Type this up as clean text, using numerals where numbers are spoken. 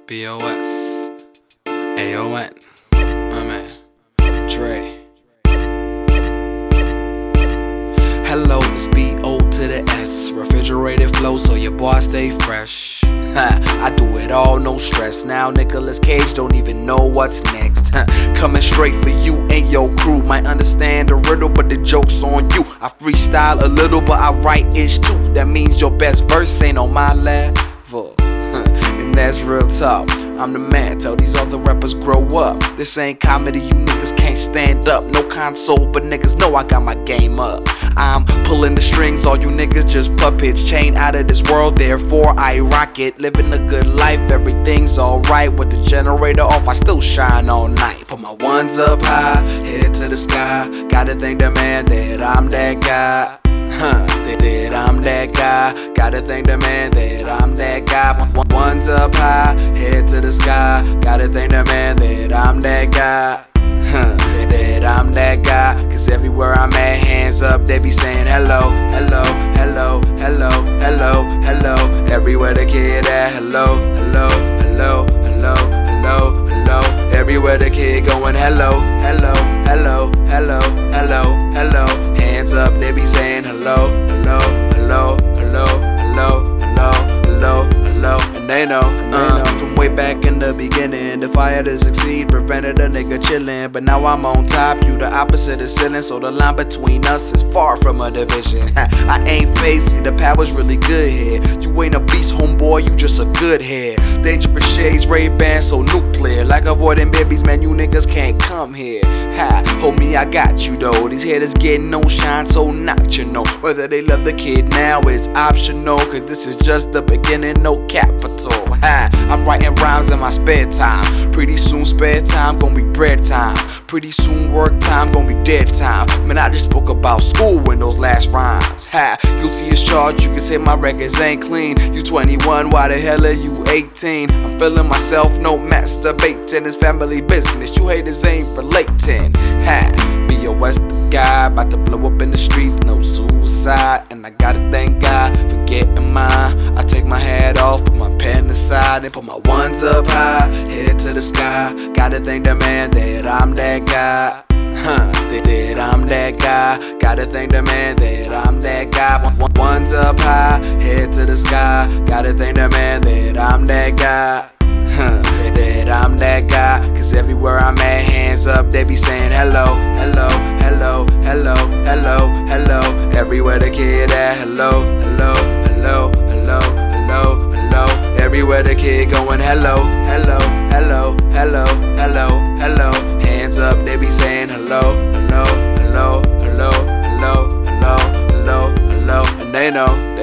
BOS, AON, my man, Dre. Hello, it's B.O. to the S. Refrigerated flow so your boy stay fresh. I do it all, no stress. Now Nicolas Cage don't even know what's next. Coming straight for you and your crew. Might understand the riddle, but the joke's on you. I freestyle a little, but I write ish too. That means your best verse ain't on my level. And that's real talk. I'm the man, tell these other rappers grow up. This ain't comedy, you niggas can't stand up. No console, but niggas know I got my game up. I'm pulling the strings, all you niggas just puppets. Chain out of this world, therefore I rock it. Living a good life, everything's alright. With the generator off, I still shine all night. Put my ones up high, head to the sky. Gotta thank the man that I'm that guy. That I'm that guy. Gotta thank the man that I'm that guy. Ones up high, head to the sky. Gotta thank the man that I'm that guy. That I'm that guy. Cause everywhere I'm at, hands up, they be saying hello, hello, hello, hello, hello, hello. Everywhere the kid at, hello, hello, hello, hello, hello, hello. Everywhere the kid going hello, hello, hello, hello, hello, hello. Hands up, they be saying hello, hello, hello, hello, hello, hello, hello, hello. And they know, from way back in the beginning, the fire to succeed prevented a nigga chillin'. But now I'm on top, you the opposite of ceiling. So the line between us is far from a division. I ain't facey, the power's really good here. You ain't a beast, homeboy, you just a good head. Dangerous shades, Ray-Ban, so nuclear. Like avoiding babies, man, you niggas can't come here. Homie, I got you though. These haters getting no shine, so not you know. Whether they love the kid now is optional. Cause this is just the beginning, no capital. I'm writing rhymes in my spare time. Pretty soon spare time gon' be bread time. Pretty soon work time gon' be dead time. Man, I just spoke about school in those last rhymes. Guilty as charged, you can say my records ain't clean. You 21, why the hell are you 18? I'm feeling myself, no masturbating. It's family business, you haters ain't relating. BOS the guy, about to blow up in the streets, no suicide. And I gotta thank God for getting mine. I take my hat off, put my pen aside, and put my ones up high, head to the sky. Gotta thank the man that I'm that guy. That I'm that guy. Gotta thank the man that I'm that guy. Ones up high, head to the sky. Gotta thank the man that I'm that guy. That I'm that guy. Cause everywhere I'm at, hands up, they be saying hello, hello, hello, hello, hello, hello. Everywhere the kid at, hello, hello, hello, hello, hello, hello. Everywhere the kid going hello, hello, hello, hello, hello, hello. Hands up, they be saying hello, hello, hello, hello, hello, hello, hello, hello. And they know.